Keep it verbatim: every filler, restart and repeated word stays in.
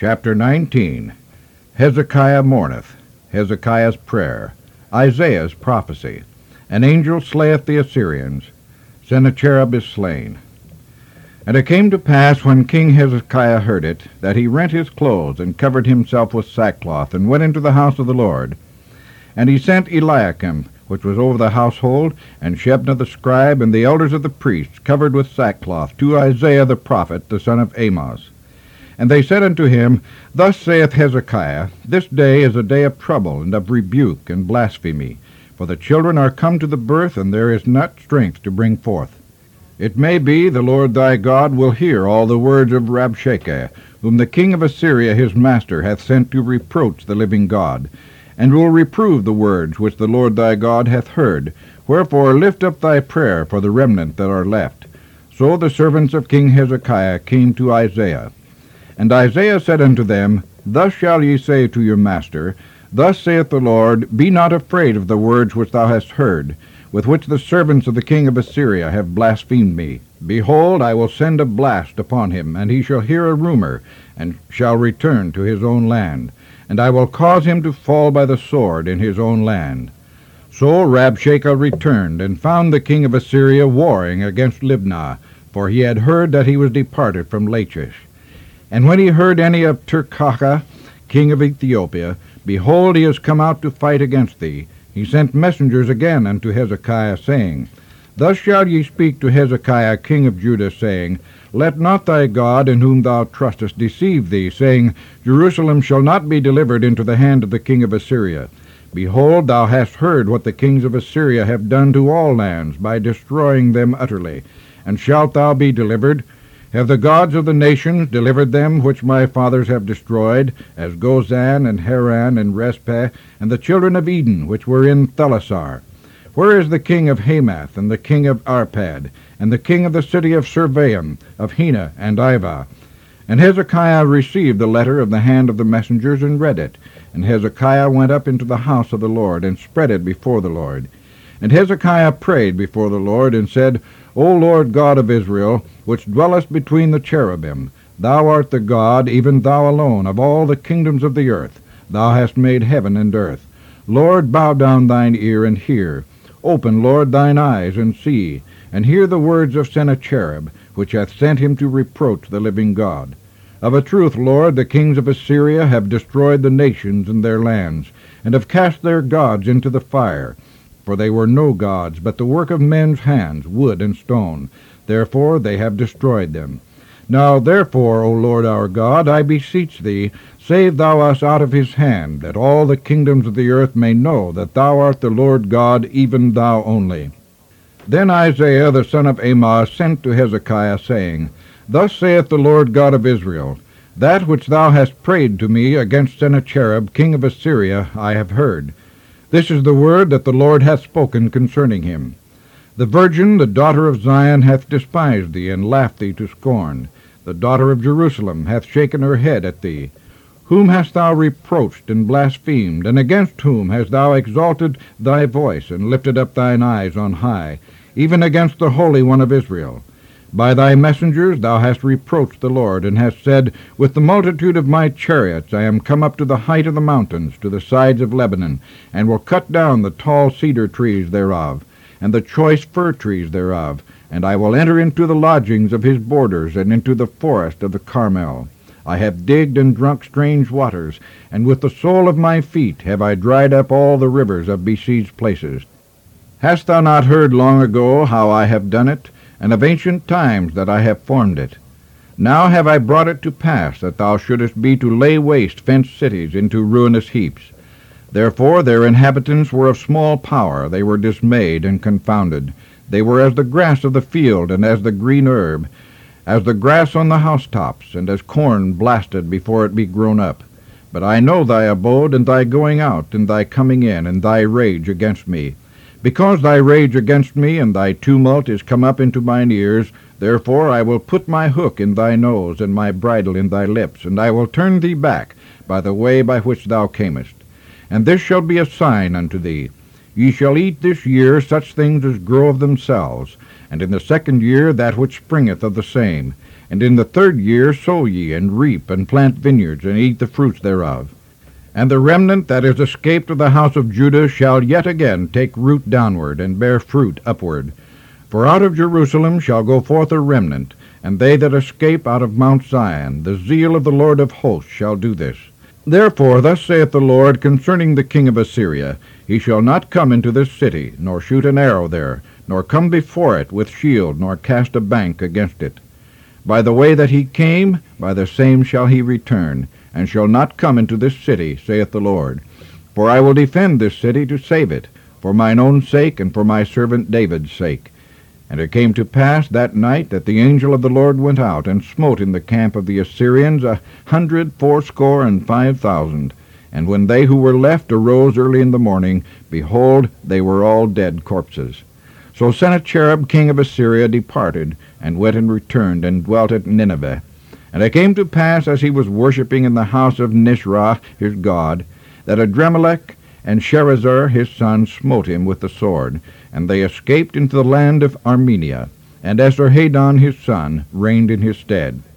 Chapter nineteen. Hezekiah mourneth. Hezekiah's prayer. Isaiah's prophecy. An angel slayeth the Assyrians. Sennacherib is slain. And it came to pass, when King Hezekiah heard it, that he rent his clothes, and covered himself with sackcloth, and went into the house of the Lord. And he sent Eliakim, which was over the household, and Shebna the scribe, and the elders of the priests, covered with sackcloth, to Isaiah the prophet, the son of Amoz. And they said unto him, Thus saith Hezekiah, This day is a day of trouble, and of rebuke, and blasphemy. For the children are come to the birth, and there is not strength to bring forth. It may be the Lord thy God will hear all the words of Rabshakeh, whom the king of Assyria his master hath sent to reproach the living God, and will reprove the words which the Lord thy God hath heard. Wherefore lift up thy prayer for the remnant that are left. So the servants of King Hezekiah came to Isaiah. And Isaiah said unto them, Thus shall ye say to your master, Thus saith the Lord, Be not afraid of the words which thou hast heard, with which the servants of the king of Assyria have blasphemed me. Behold, I will send a blast upon him, and he shall hear a rumor, and shall return to his own land. And I will cause him to fall by the sword in his own land. So Rabshakeh returned, and found the king of Assyria warring against Libnah, for he had heard that he was departed from Lachish. And when he heard any of Tirhakah, king of Ethiopia, behold, he is come out to fight against thee, he sent messengers again unto Hezekiah, saying, Thus shall ye speak to Hezekiah king of Judah, saying, Let not thy God, in whom thou trustest, deceive thee, saying, Jerusalem shall not be delivered into the hand of the king of Assyria. Behold, thou hast heard what the kings of Assyria have done to all lands, by destroying them utterly. And shalt thou be delivered? Have the gods of the nations delivered them which my fathers have destroyed, as Gozan, and Haran, and Respeh, and the children of Eden, which were in Thelasar? Where is the king of Hamath, and the king of Arpad, and the king of the city of Survaim, of Hena, and Ivah? And Hezekiah received the letter of the hand of the messengers, and read it. And Hezekiah went up into the house of the Lord, and spread it before the Lord. And Hezekiah prayed before the Lord, and said, O Lord God of Israel, which dwellest between the cherubim, thou art the God, even thou alone, of all the kingdoms of the earth. Thou hast made heaven and earth. Lord, bow down thine ear and hear. Open, Lord, thine eyes and see, and hear the words of Sennacherib, which hath sent him to reproach the living God. Of a truth, Lord, the kings of Assyria have destroyed the nations and their lands, and have cast their gods into the fire. For they were no gods, but the work of men's hands, wood and stone. Therefore they have destroyed them. Now therefore, O Lord our God, I beseech thee, save thou us out of his hand, that all the kingdoms of the earth may know that thou art the Lord God, even thou only. Then Isaiah the son of Amoz sent to Hezekiah, saying, Thus saith the Lord God of Israel, That which thou hast prayed to me against Sennacherib king of Assyria I have heard. This is the word that the Lord hath spoken concerning him. The virgin, the daughter of Zion, hath despised thee, and laughed thee to scorn. The daughter of Jerusalem hath shaken her head at thee. Whom hast thou reproached and blasphemed, and against whom hast thou exalted thy voice, and lifted up thine eyes on high, even against the Holy One of Israel? By thy messengers thou hast reproached the Lord, and hast said, With the multitude of my chariots I am come up to the height of the mountains, to the sides of Lebanon, and will cut down the tall cedar trees thereof, and the choice fir trees thereof, and I will enter into the lodgings of his borders, and into the forest of the Carmel. I have digged and drunk strange waters, and with the sole of my feet have I dried up all the rivers of besieged places. Hast thou not heard long ago how I have done it, and of ancient times that I have formed it? Now have I brought it to pass that thou shouldest be to lay waste fenced cities into ruinous heaps. Therefore their inhabitants were of small power, they were dismayed and confounded. They were as the grass of the field, and as the green herb, as the grass on the housetops, and as corn blasted before it be grown up. But I know thy abode, and thy going out, and thy coming in, and thy rage against me. Because thy rage against me and thy tumult is come up into mine ears, therefore I will put my hook in thy nose, and my bridle in thy lips, and I will turn thee back by the way by which thou camest. And this shall be a sign unto thee. Ye shall eat this year such things as grow of themselves, and in the second year that which springeth of the same. And in the third year sow ye, and reap, and plant vineyards, and eat the fruits thereof. And the remnant that is escaped of the house of Judah shall yet again take root downward, and bear fruit upward. For out of Jerusalem shall go forth a remnant, and they that escape out of Mount Zion. The zeal of the Lord of hosts shall do this. Therefore thus saith the Lord concerning the king of Assyria, He shall not come into this city, nor shoot an arrow there, nor come before it with shield, nor cast a bank against it. By the way that he came, by the same shall he return, and shall not come into this city, saith the Lord. For I will defend this city to save it, for mine own sake, and for my servant David's sake. And it came to pass that night that the angel of the Lord went out, and smote in the camp of the Assyrians a hundred fourscore and five thousand. And when they who were left arose early in the morning, behold, they were all dead corpses. So Sennacherib king of Assyria departed, and went and returned, and dwelt at Nineveh. And it came to pass, as he was worshipping in the house of Nisroch his god, that Adrammelech and Sharezer his son smote him with the sword, and they escaped into the land of Armenia. And Esarhaddon his son reigned in his stead.